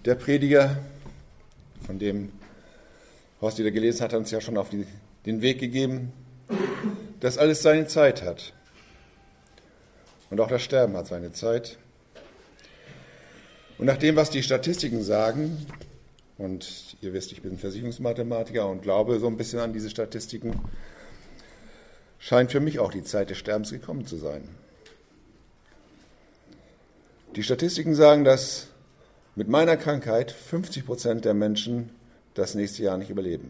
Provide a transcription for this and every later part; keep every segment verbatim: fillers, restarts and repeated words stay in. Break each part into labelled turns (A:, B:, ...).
A: Der Prediger, von dem Horst wieder gelesen hat, hat uns ja schon auf die, den Weg gegeben, dass alles seine Zeit hat. Und auch das Sterben hat seine Zeit. Und nach dem, was die Statistiken sagen, und ihr wisst, ich bin Versicherungsmathematiker und glaube so ein bisschen an diese Statistiken, scheint für mich auch die Zeit des Sterbens gekommen zu sein. Die Statistiken sagen, dass mit meiner Krankheit fünfzig Prozent der Menschen das nächste Jahr nicht überleben.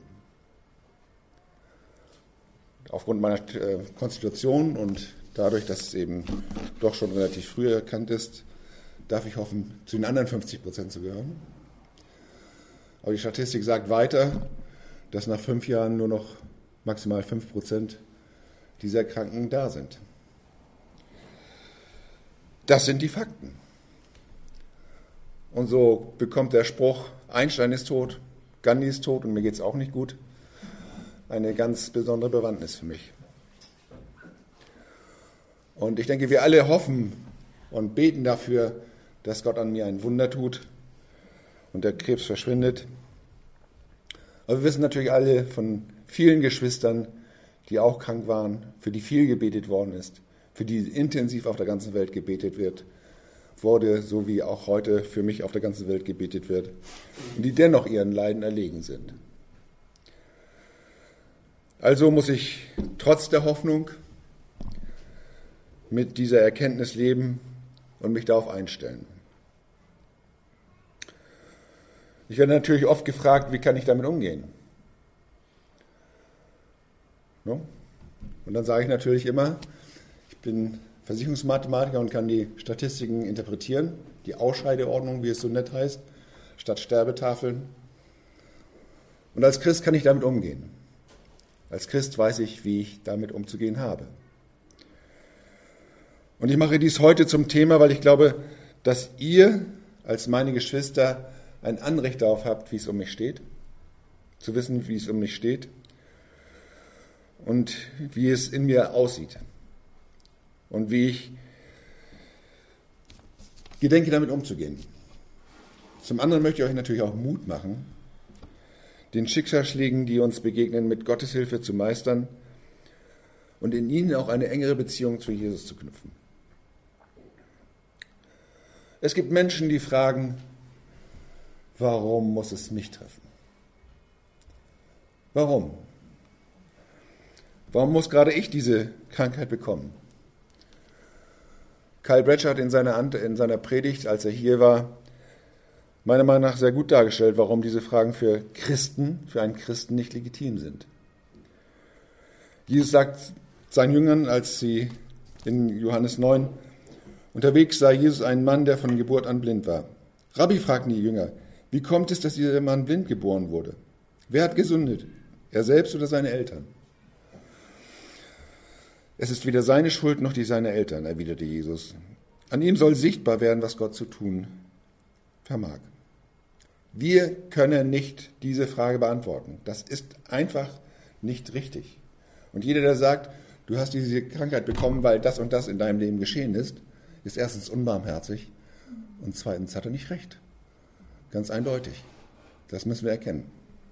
A: Aufgrund meiner Konstitution und dadurch, dass es eben doch schon relativ früh erkannt ist, darf ich hoffen, zu den anderen fünfzig Prozent zu gehören. Aber die Statistik sagt weiter, dass nach fünf Jahren nur noch maximal fünf Prozent dieser Kranken da sind. Das sind die Fakten. Und so bekommt der Spruch, Einstein ist tot, Gandhi ist tot und mir geht es auch nicht gut, eine ganz besondere Bewandtnis für mich. Und ich denke, wir alle hoffen und beten dafür, dass Gott an mir ein Wunder tut und der Krebs verschwindet. Aber wir wissen natürlich alle von vielen Geschwistern, die auch krank waren, für die viel gebetet worden ist, für die intensiv auf der ganzen Welt gebetet wird, wurde, so wie auch heute für mich auf der ganzen Welt gebetet wird, und die dennoch ihren Leiden erlegen sind. Also muss ich trotz der Hoffnung mit dieser Erkenntnis leben und mich darauf einstellen. Ich werde natürlich oft gefragt, wie kann ich damit umgehen? No? Und dann sage ich natürlich immer, ich bin Versicherungsmathematiker und kann die Statistiken interpretieren, die Ausscheideordnung, wie es so nett heißt, statt Sterbetafeln. Und als Christ kann ich damit umgehen. Als Christ weiß ich, wie ich damit umzugehen habe. Und ich mache dies heute zum Thema, weil ich glaube, dass ihr als meine Geschwister ein Anrecht darauf habt, wie es um mich steht, zu wissen, wie es um mich steht und wie es in mir aussieht und wie ich gedenke, damit umzugehen. Zum anderen möchte ich euch natürlich auch Mut machen, den Schicksalsschlägen, die uns begegnen, mit Gottes Hilfe zu meistern und in ihnen auch eine engere Beziehung zu Jesus zu knüpfen. Es gibt Menschen, die fragen, warum muss es mich treffen? Warum? Warum muss gerade ich diese Krankheit bekommen? Kyle Bradshaw hat in seiner, in seiner Predigt, als er hier war, meiner Meinung nach sehr gut dargestellt, warum diese Fragen für Christen, für einen Christen nicht legitim sind. Jesus sagt seinen Jüngern, als sie in Johannes neun unterwegs sah Jesus einen Mann, der von Geburt an blind war. Rabbi, fragten die Jünger, wie kommt es, dass dieser Mann blind geboren wurde? Wer hat gesündigt? Er selbst oder seine Eltern? Es ist weder seine Schuld noch die seiner Eltern, erwiderte Jesus. An ihm soll sichtbar werden, was Gott zu tun vermag. Wir können nicht diese Frage beantworten. Das ist einfach nicht richtig. Und jeder, der sagt, du hast diese Krankheit bekommen, weil das und das in deinem Leben geschehen ist, ist erstens unbarmherzig und zweitens hat er nicht recht. Ganz eindeutig. Das müssen wir erkennen.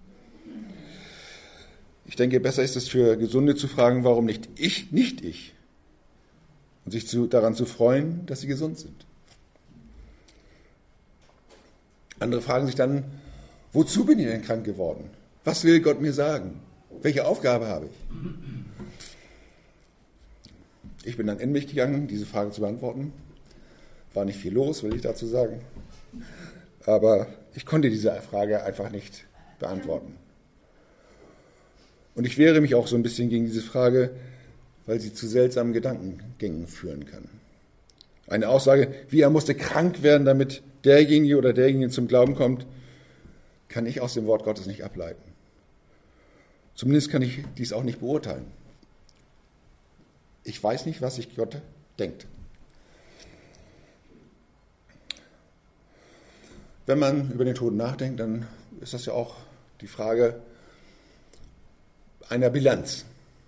A: Ich denke, besser ist es für Gesunde zu fragen, warum nicht ich, nicht ich. Und sich zu, daran zu freuen, dass sie gesund sind. Andere fragen sich dann, wozu bin ich denn krank geworden? Was will Gott mir sagen? Welche Aufgabe habe ich? Ich bin dann in mich gegangen, diese Frage zu beantworten. War nicht viel los, will ich dazu sagen. Aber ich konnte diese Frage einfach nicht beantworten. Und ich wehre mich auch so ein bisschen gegen diese Frage, weil sie zu seltsamen Gedankengängen führen kann. Eine Aussage, wie er musste krank werden, damit derjenige oder derjenige zum Glauben kommt, kann ich aus dem Wort Gottes nicht ableiten. Zumindest kann ich dies auch nicht beurteilen. Ich weiß nicht, was sich Gott denkt. Wenn man über den Tod nachdenkt, dann ist das ja auch die Frage einer Bilanz.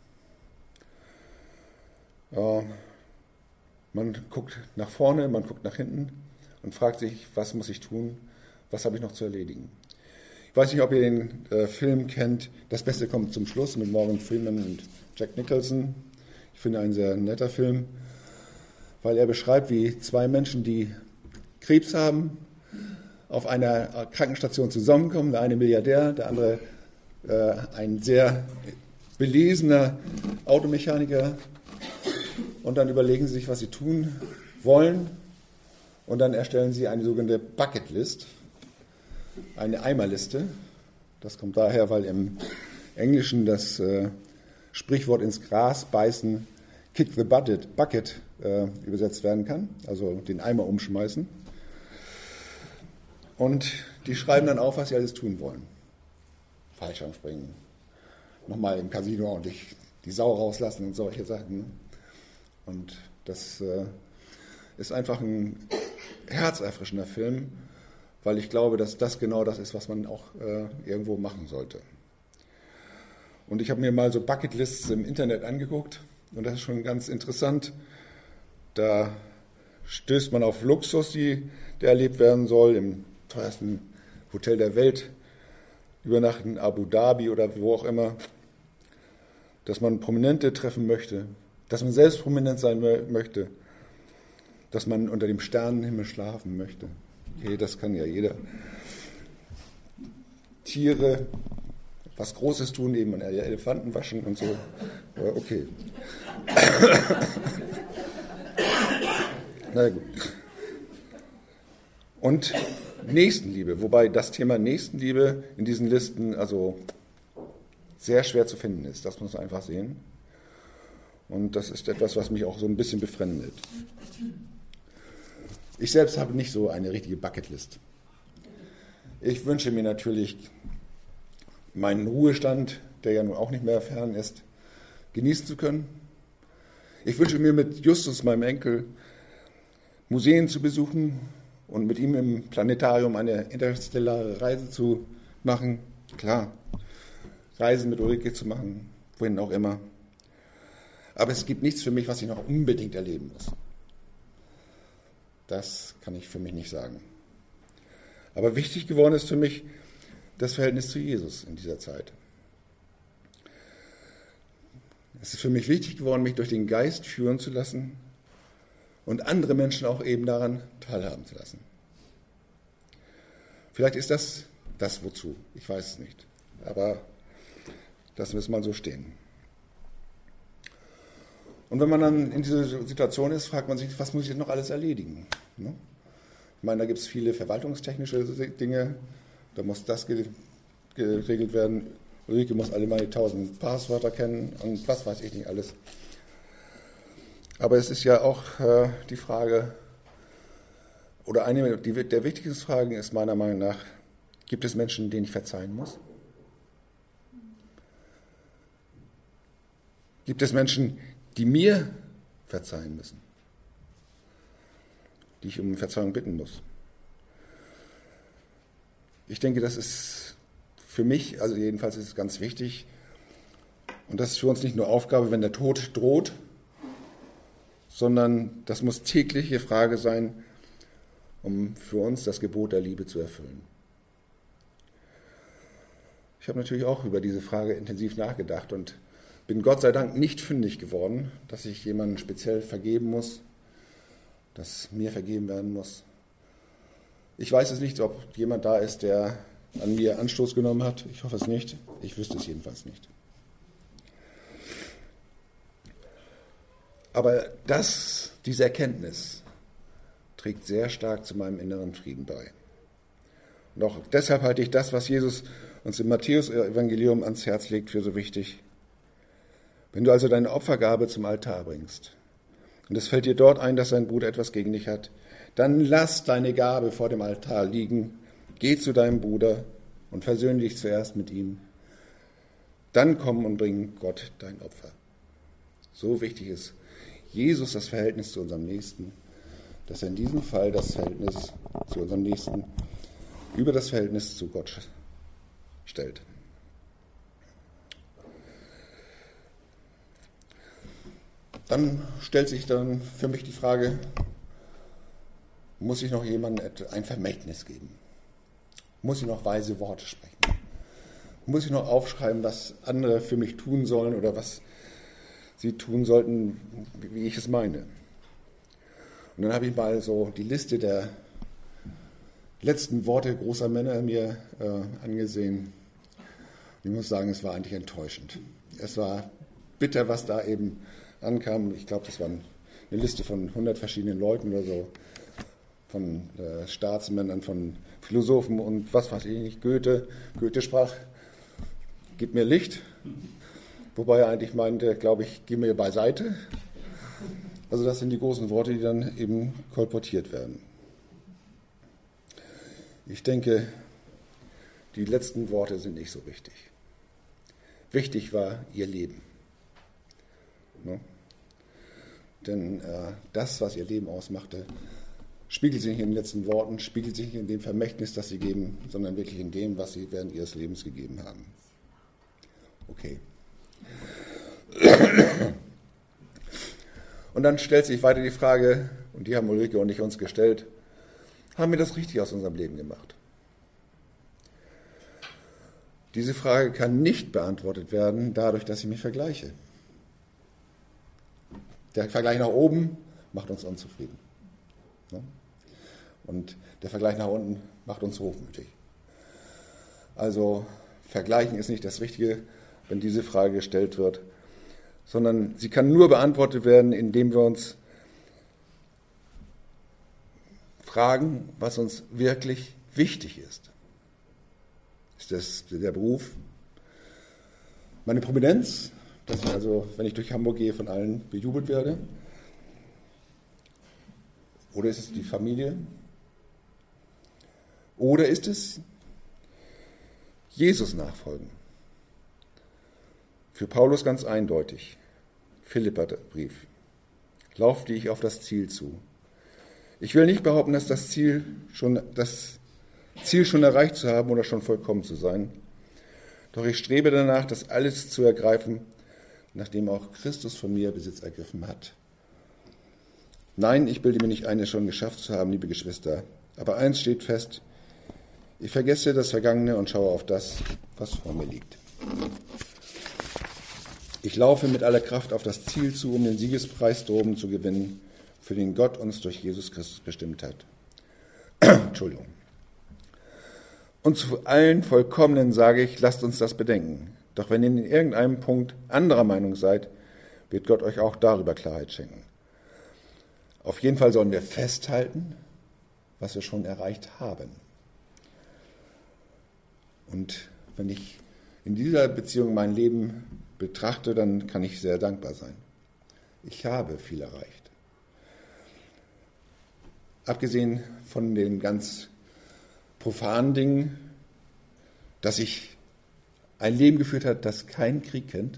A: Ja, man guckt nach vorne, man guckt nach hinten und fragt sich, was muss ich tun, Was habe ich noch zu erledigen? Ich weiß nicht, ob ihr den äh, Film kennt, Das Beste kommt zum Schluss, mit Morgan Freeman und Jack Nicholson. Ich finde ein sehr netter Film, weil er beschreibt, wie zwei Menschen, die Krebs haben, auf einer Krankenstation zusammenkommen. Der eine Milliardär, der andere äh, ein sehr belesener Automechaniker. Und dann überlegen sie sich, was sie tun wollen. Und dann erstellen sie eine sogenannte Bucketlist, eine Eimerliste. Das kommt daher, weil im Englischen das äh, Sprichwort ins Gras beißen, kick the bucket, bucket äh, übersetzt werden kann, also den Eimer umschmeißen. Und die schreiben dann auf, was sie alles tun wollen. Fallschirmspringen, nochmal im Casino ordentlich die Sau rauslassen und solche Sachen. Und das äh, ist einfach ein herzerfrischender Film, weil ich glaube, dass das genau das ist, was man auch äh, irgendwo machen sollte. Und ich habe mir mal so Bucketlists im Internet angeguckt und das ist schon ganz interessant. Da stößt man auf Luxus, die, der erlebt werden soll, im teuersten Hotel der Welt, übernachten in Abu Dhabi oder wo auch immer, dass man Prominente treffen möchte, dass man selbst prominent sein möchte, dass man unter dem Sternenhimmel schlafen möchte. Okay, das kann ja jeder. Tiere, was Großes tun, eben Elefanten waschen und so. Aber okay. Na gut. Und Nächstenliebe, wobei das Thema Nächstenliebe in diesen Listen also sehr schwer zu finden ist. Das muss man einfach sehen. Und das ist etwas, was mich auch so ein bisschen befremdet. Ich selbst habe nicht so eine richtige Bucketlist. Ich wünsche mir natürlich meinen Ruhestand, der ja nun auch nicht mehr fern ist, genießen zu können. Ich wünsche mir mit Justus, meinem Enkel, Museen zu besuchen und mit ihm im Planetarium eine interstellare Reise zu machen. Klar, Reisen mit Ulrike zu machen, wohin auch immer. Aber es gibt nichts für mich, was ich noch unbedingt erleben muss. Das kann ich für mich nicht sagen. Aber wichtig geworden ist für mich das Verhältnis zu Jesus in dieser Zeit. Es ist für mich wichtig geworden, mich durch den Geist führen zu lassen und andere Menschen auch eben daran teilhaben zu lassen. Vielleicht ist das das wozu, ich weiß es nicht. Aber lassen wir es mal so stehen. Und wenn man dann in dieser Situation ist, fragt man sich, was muss ich denn noch alles erledigen? Ich meine, da gibt es viele verwaltungstechnische Dinge, da muss das geregelt werden. Ulrike muss alle meine tausend Passwörter kennen und was weiß ich nicht alles. Aber es ist ja auch äh, die Frage, oder eine die, der wichtigsten Fragen ist meiner Meinung nach, gibt es Menschen, denen ich verzeihen muss? Gibt es Menschen, die mir verzeihen müssen, die ich um Verzeihung bitten muss? Ich denke, das ist für mich, also jedenfalls ist es ganz wichtig, und das ist für uns nicht nur Aufgabe, wenn der Tod droht, sondern das muss tägliche Frage sein, um für uns das Gebot der Liebe zu erfüllen. Ich habe natürlich auch über diese Frage intensiv nachgedacht und bin Gott sei Dank nicht fündig geworden, dass ich jemanden speziell vergeben muss, dass mir vergeben werden muss. Ich weiß es nicht, ob jemand da ist, der an mir Anstoß genommen hat. Ich hoffe es nicht. Ich wüsste es jedenfalls nicht. Aber das, diese Erkenntnis trägt sehr stark zu meinem inneren Frieden bei. Und auch deshalb halte ich das, was Jesus uns im Matthäus-Evangelium ans Herz legt, für so wichtig. Wenn du also deine Opfergabe zum Altar bringst und es fällt dir dort ein, dass dein Bruder etwas gegen dich hat, dann lass deine Gabe vor dem Altar liegen, geh zu deinem Bruder und versöhne dich zuerst mit ihm. Dann komm und bring Gott dein Opfer. So wichtig ist Jesus das Verhältnis zu unserem Nächsten, dass er in diesem Fall das Verhältnis zu unserem Nächsten über das Verhältnis zu Gott stellt. Dann stellt sich dann für mich die Frage, muss ich noch jemandem ein Vermächtnis geben? Muss ich noch weise Worte sprechen? Muss ich noch aufschreiben, was andere für mich tun sollen oder was sie tun sollten, wie ich es meine? Und dann habe ich mal so die Liste der letzten Worte großer Männer mir äh, angesehen. Ich muss sagen, es war eigentlich enttäuschend. Es war bitter, was da eben ankam. Ich glaube, das war eine Liste von hundert verschiedenen Leuten oder so, von äh, Staatsmännern, von Philosophen und was weiß ich nicht, Goethe. Goethe sprach, gib mir Licht, wobei er eigentlich meinte, glaube ich, geh mir beiseite. Also das sind die großen Worte, die dann eben kolportiert werden. Ich denke, die letzten Worte sind nicht so wichtig. Wichtig war ihr Leben. Ne? Denn äh, das, was ihr Leben ausmachte, spiegelt sich nicht in den letzten Worten, spiegelt sich nicht in dem Vermächtnis, das sie geben, sondern wirklich in dem, was sie während ihres Lebens gegeben haben. Okay. Und dann stellt sich weiter die Frage, und die haben Ulrike und ich uns gestellt, haben wir das richtig aus unserem Leben gemacht? Diese Frage kann nicht beantwortet werden dadurch, dass ich mich vergleiche. Der Vergleich nach oben macht uns unzufrieden. Und der Vergleich nach unten macht uns hochmütig. Also vergleichen ist nicht das Richtige, wenn diese Frage gestellt wird, sondern sie kann nur beantwortet werden, indem wir uns fragen, was uns wirklich wichtig ist. Ist das der Beruf? Meine Prominenz, dass ich also, wenn ich durch Hamburg gehe, von allen bejubelt werde? Oder ist es die Familie? Oder ist es Jesus nachfolgen? Für Paulus ganz eindeutig. Philipperbrief. Laufte ich auf das Ziel zu. Ich will nicht behaupten, dass das Ziel schon, das Ziel schon erreicht zu haben oder schon vollkommen zu sein. Doch ich strebe danach, das alles zu ergreifen, nachdem auch Christus von mir Besitz ergriffen hat. Nein, ich bilde mir nicht ein, es schon geschafft zu haben, liebe Geschwister. Aber eins steht fest, ich vergesse das Vergangene und schaue auf das, was vor mir liegt. Ich laufe mit aller Kraft auf das Ziel zu, um den Siegespreis droben zu gewinnen, für den Gott uns durch Jesus Christus bestimmt hat. Entschuldigung. Und zu allen Vollkommenen sage ich, lasst uns das bedenken. Doch wenn ihr in irgendeinem Punkt anderer Meinung seid, wird Gott euch auch darüber Klarheit schenken. Auf jeden Fall sollen wir festhalten, was wir schon erreicht haben. Und wenn ich in dieser Beziehung mein Leben betrachte, dann kann ich sehr dankbar sein. Ich habe viel erreicht. Abgesehen von den ganz profanen Dingen, dass ich ein Leben geführt habe, das keinen Krieg kennt.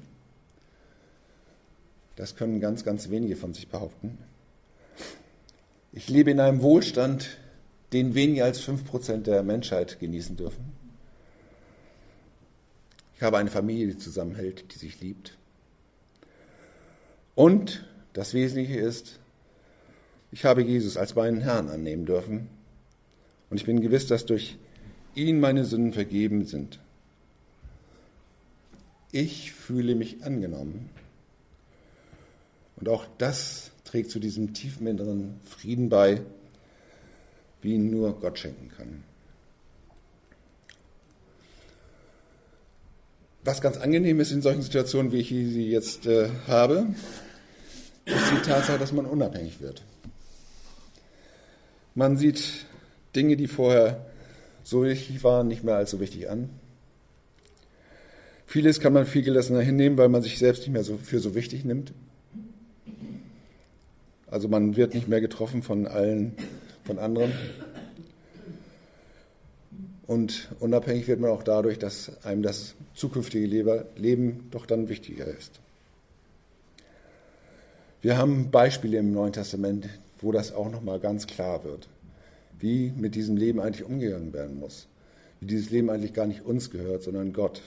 A: Das können ganz, ganz wenige von sich behaupten. Ich lebe in einem Wohlstand, den weniger als fünf Prozent der Menschheit genießen dürfen. Ich habe eine Familie, die zusammenhält, die sich liebt. Und das Wesentliche ist, ich habe Jesus als meinen Herrn annehmen dürfen. Und ich bin gewiss, dass durch ihn meine Sünden vergeben sind. Ich fühle mich angenommen. Und auch das trägt zu diesem tiefen inneren Frieden bei, wie ihn nur Gott schenken kann. Was ganz angenehm ist in solchen Situationen, wie ich sie jetzt äh, habe, ist die Tatsache, dass man unabhängig wird. Man sieht Dinge, die vorher so wichtig waren, nicht mehr als so wichtig an. Vieles kann man viel gelassener hinnehmen, weil man sich selbst nicht mehr so für so wichtig nimmt. Also man wird nicht mehr getroffen von allen, von anderen. Und unabhängig wird man auch dadurch, dass einem das zukünftige Leben doch dann wichtiger ist. Wir haben Beispiele im Neuen Testament, wo das auch nochmal ganz klar wird, wie mit diesem Leben eigentlich umgegangen werden muss. Wie dieses Leben eigentlich gar nicht uns gehört, sondern Gott.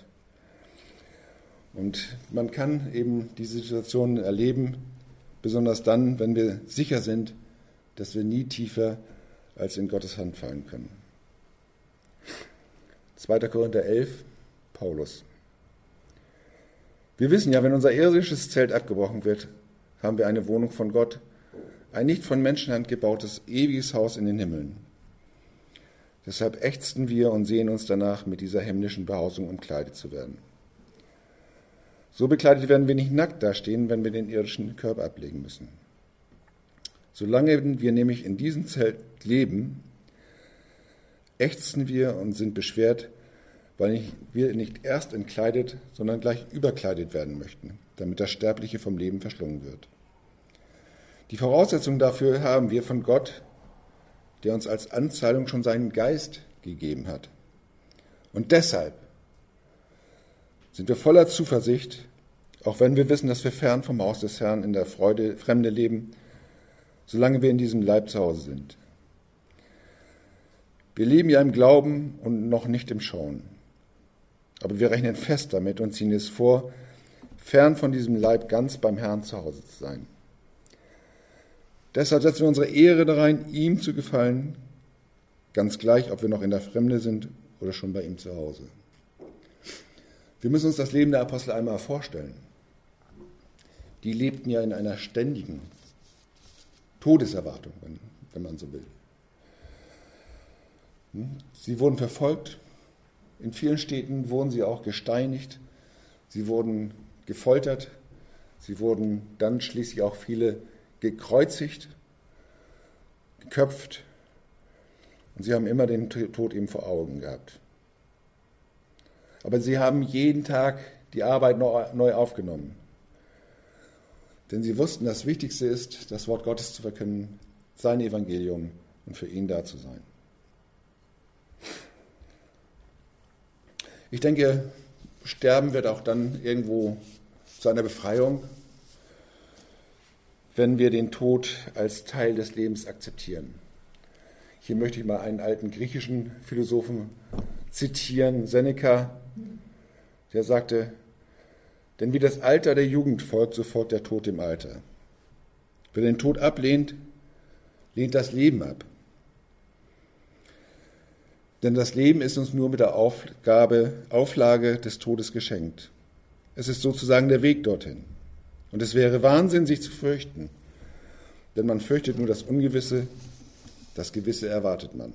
A: Und man kann eben diese Situationen erleben, besonders dann, wenn wir sicher sind, dass wir nie tiefer als in Gottes Hand fallen können. zweiter Korinther elf, Paulus. Wir wissen ja, wenn unser irdisches Zelt abgebrochen wird, haben wir eine Wohnung von Gott, ein nicht von Menschenhand gebautes, ewiges Haus in den Himmeln. Deshalb ächzen wir und sehen uns danach, mit dieser himmlischen Behausung umkleidet zu werden. So bekleidet werden wir nicht nackt dastehen, wenn wir den irdischen Körper ablegen müssen. Solange wir nämlich in diesem Zelt leben, ächzen wir und sind beschwert, weil wir nicht erst entkleidet, sondern gleich überkleidet werden möchten, damit das Sterbliche vom Leben verschlungen wird. Die Voraussetzung dafür haben wir von Gott, der uns als Anzahlung schon seinen Geist gegeben hat. Und deshalb sind wir voller Zuversicht, auch wenn wir wissen, dass wir fern vom Haus des Herrn in der Freude, Fremde leben, solange wir in diesem Leib zu Hause sind. Wir leben ja im Glauben und noch nicht im Schauen. Aber wir rechnen fest damit und ziehen es vor, fern von diesem Leib ganz beim Herrn zu Hause zu sein. Deshalb setzen wir unsere Ehre da rein, ihm zu gefallen, ganz gleich, ob wir noch in der Fremde sind oder schon bei ihm zu Hause. Wir müssen uns das Leben der Apostel einmal vorstellen. Die lebten ja in einer ständigen Todeserwartung, wenn, wenn man so will. Sie wurden verfolgt. In vielen Städten wurden sie auch gesteinigt, sie wurden gefoltert, sie wurden dann schließlich auch viele gekreuzigt, geköpft und sie haben immer den Tod eben vor Augen gehabt. Aber sie haben jeden Tag die Arbeit neu aufgenommen, denn sie wussten, das Wichtigste ist, das Wort Gottes zu verkünden, sein Evangelium und für ihn da zu sein. Ich denke, Sterben wird auch dann irgendwo zu einer Befreiung, wenn wir den Tod als Teil des Lebens akzeptieren. Hier möchte ich mal einen alten griechischen Philosophen zitieren, Seneca, der sagte, denn wie das Alter der Jugend folgt, so folgt der Tod dem Alter. Wer den Tod ablehnt, lehnt das Leben ab. Denn das Leben ist uns nur mit der Aufgabe, Auflage des Todes geschenkt. Es ist sozusagen der Weg dorthin. Und es wäre Wahnsinn, sich zu fürchten. Denn man fürchtet nur das Ungewisse, das Gewisse erwartet man.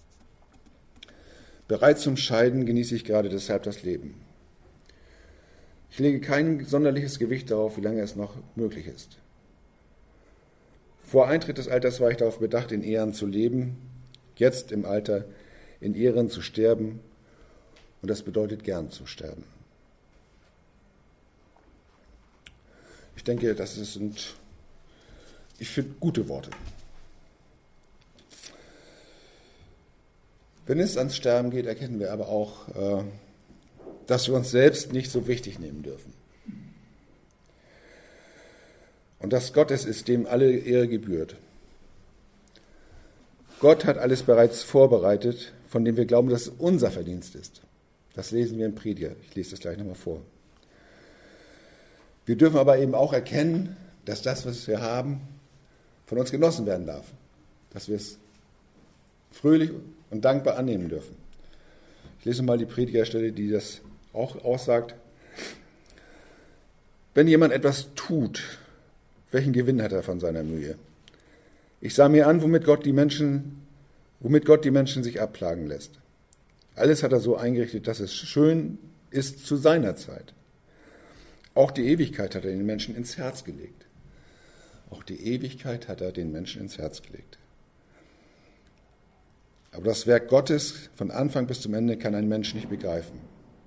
A: Bereit zum Scheiden genieße ich gerade deshalb das Leben. Ich lege kein sonderliches Gewicht darauf, wie lange es noch möglich ist. Vor Eintritt des Alters war ich darauf bedacht, in Ehren zu leben, jetzt im Alter in Ehren zu sterben, und das bedeutet gern zu sterben. Ich denke, das sind, ich finde, gute Worte. Wenn es ans Sterben geht, erkennen wir aber auch, dass wir uns selbst nicht so wichtig nehmen dürfen. Und dass Gott es ist, dem alle Ehre gebührt. Gott hat alles bereits vorbereitet, von dem wir glauben, dass es unser Verdienst ist. Das lesen wir im Prediger. Ich lese das gleich nochmal vor. Wir dürfen aber eben auch erkennen, dass das, was wir haben, von uns genossen werden darf. Dass wir es fröhlich und dankbar annehmen dürfen. Ich lese mal die Predigerstelle, die das auch aussagt. Wenn jemand etwas tut, welchen Gewinn hat er von seiner Mühe? Ich sah mir an, womit Gott die Menschen, womit Gott die Menschen sich abplagen lässt. Alles hat er so eingerichtet, dass es schön ist zu seiner Zeit. Auch die Ewigkeit hat er den Menschen ins Herz gelegt. Auch die Ewigkeit hat er den Menschen ins Herz gelegt. Aber das Werk Gottes von Anfang bis zum Ende kann ein Mensch nicht begreifen.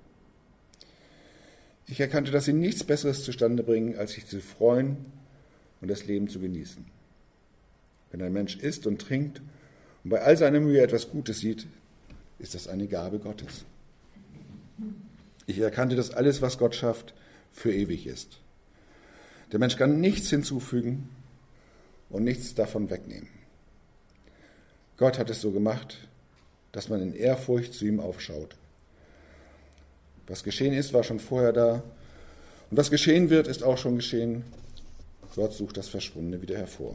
A: Ich erkannte, dass sie nichts Besseres zustande bringen, als sich zu freuen und das Leben zu genießen. Wenn ein Mensch isst und trinkt und bei all seiner Mühe etwas Gutes sieht, ist das eine Gabe Gottes. Ich erkannte, dass alles, was Gott schafft, für ewig ist. Der Mensch kann nichts hinzufügen und nichts davon wegnehmen. Gott hat es so gemacht, dass man in Ehrfurcht zu ihm aufschaut. Was geschehen ist, war schon vorher da. Und was geschehen wird, ist auch schon geschehen. Gott sucht das Verschwundene wieder hervor.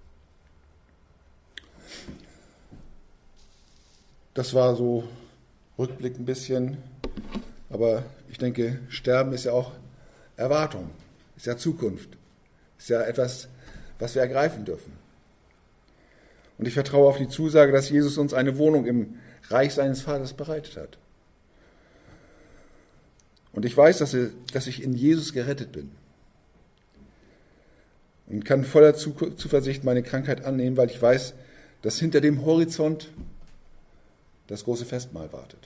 A: Das war so Rückblick ein bisschen. Aber ich denke, Sterben ist ja auch Erwartung, ist ja Zukunft, ist ja etwas, was wir ergreifen dürfen. Und ich vertraue auf die Zusage, dass Jesus uns eine Wohnung im Reich seines Vaters bereitet hat. Und ich weiß, dass ich in Jesus gerettet bin. Und kann voller Zuversicht meine Krankheit annehmen, weil ich weiß, dass hinter dem Horizont das große Festmahl wartet.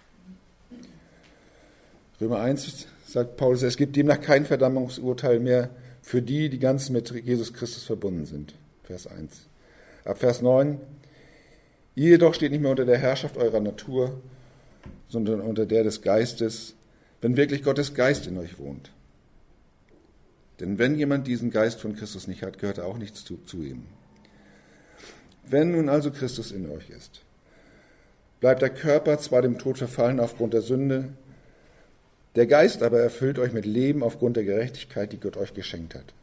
A: Römer eins sagt Paulus, es gibt demnach kein Verdammungsurteil mehr für die, die ganz mit Jesus Christus verbunden sind. Vers eins. Ab Vers neun. Ihr jedoch steht nicht mehr unter der Herrschaft eurer Natur, sondern unter der des Geistes, wenn wirklich Gottes Geist in euch wohnt. Denn wenn jemand diesen Geist von Christus nicht hat, gehört er auch nicht zu, zu ihm. Wenn nun also Christus in euch ist, bleibt der Körper zwar dem Tod verfallen aufgrund der Sünde, der Geist aber erfüllt euch mit Leben aufgrund der Gerechtigkeit, die Gott euch geschenkt hat.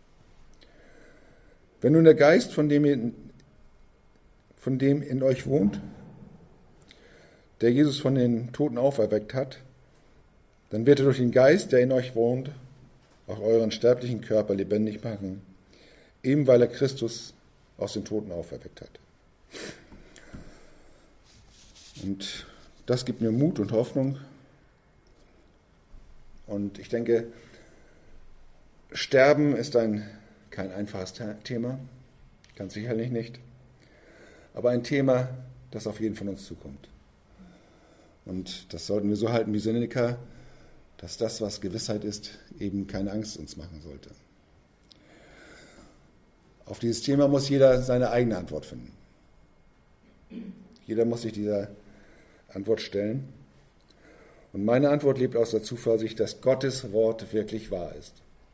A: Wenn nun der Geist, von dem, ihr, von dem in euch wohnt, der Jesus von den Toten auferweckt hat, dann wird er durch den Geist, der in euch wohnt, auch euren sterblichen Körper lebendig machen, eben weil er Christus aus den Toten auferweckt hat. Und das gibt mir Mut und Hoffnung. Und ich denke, Sterben ist ein, kein einfaches Thema, ganz sicherlich nicht, aber ein Thema, das auf jeden von uns zukommt. Und das sollten wir so halten wie Seneca, dass das, was Gewissheit ist, eben keine Angst uns machen sollte. Auf dieses Thema muss jeder seine eigene Antwort finden. Jeder muss sich dieser Antwort stellen. Und meine Antwort lebt aus der Zuversicht, dass Gottes Wort wirklich wahr ist.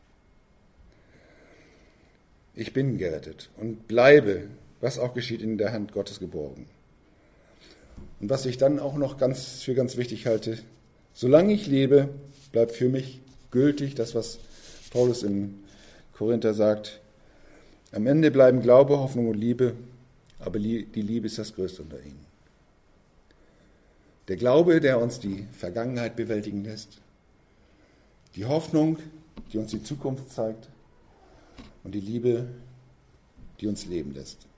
A: Ich bin gerettet und bleibe, was auch geschieht, in der Hand Gottes geborgen. Und was ich dann auch noch ganz für ganz wichtig halte, solange ich lebe, bleibt für mich gültig das, was Paulus im Korinther sagt. Am Ende bleiben Glaube, Hoffnung und Liebe, aber die Liebe ist das Größte unter ihnen. Der Glaube, der uns die Vergangenheit bewältigen lässt, die Hoffnung, die uns die Zukunft zeigt und die Liebe, die uns leben lässt.